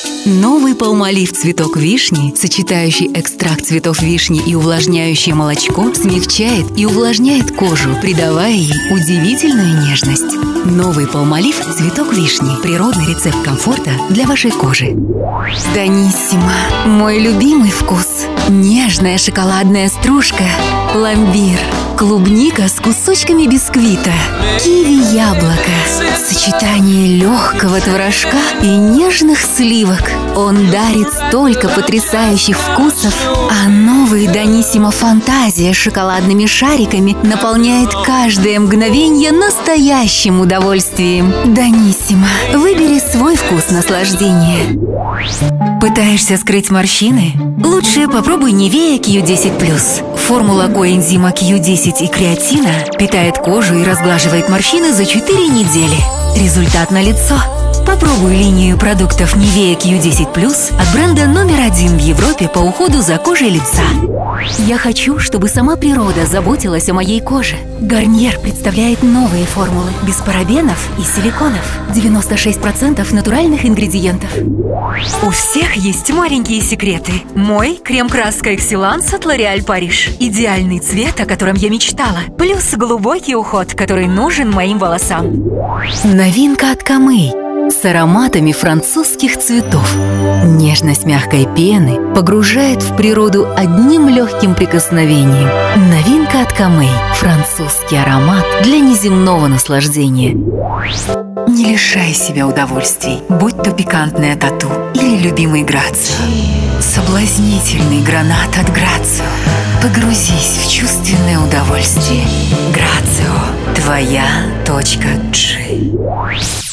Новый Palmolive цветок вишни, сочетающий экстракт цветов вишни и увлажняющее молочко, смягчает и увлажняет кожу, придавая ей удивительную нежность. Новый Palmolive цветок вишни. Природный рецепт комфорта для вашей кожи. Даниссимо. Мой любимый вкус. Нежная шоколадная стружка, пломбир, клубника с кусочками бисквита, киви-яблоко, сочетание легкого творожка и нежных сливок. Он дарит столько потрясающих вкусов, а новый Даниссимо Фантазия с шоколадными шариками наполняет каждое мгновение настоящим удовольствием. Даниссимо. Выбери свой вкус наслаждения. Пытаешься скрыть морщины? Лучше попробуй Nivea Q10+. Формула коэнзима Q10 и креатина питает кожу и разглаживает морщины за 4 недели. Результат налицо. Попробуй линию продуктов Nivea Q10+, от бренда №1 в Европе по уходу за кожей лица. Я хочу, чтобы сама природа заботилась о моей коже. Гарниер представляет новые формулы без парабенов и силиконов. 96% натуральных ингредиентов. У всех есть маленькие секреты. Мой крем-краска Excellence от L'Oréal Paris. Идеальный цвет, о котором я мечтала. Плюс глубокий уход, который нужен моим волосам. Новинка от Камей. С ароматами французских цветов. Нежность мягкой пены погружает в природу одним легким прикосновением. Новинка от Камей. Французский аромат для неземного наслаждения. Не лишай себя удовольствий, будь то пикантная тату или любимый Грацио. Соблазнительный гранат от Грацио. Погрузись в чувственное удовольствие. Грацио. Твоя точка G.